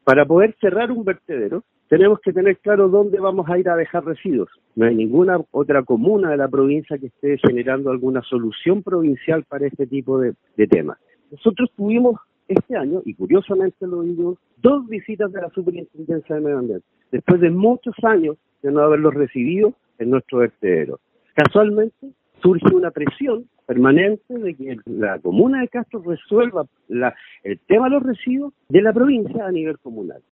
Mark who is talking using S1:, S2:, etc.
S1: Para poder cerrar un vertedero, tenemos que tener claro dónde vamos a ir a dejar residuos. No hay ninguna otra comuna de la provincia que esté generando alguna solución provincial para este tipo de temas. Nosotros tuvimos este año, y curiosamente lo digo, 2 visitas de la Superintendencia de Medio Ambiente, después de muchos años de no haberlos recibido en nuestro vertedero. Casualmente surge una presión permanente de que la comuna de Castro resuelva el tema de los residuos de la provincia a nivel comunal.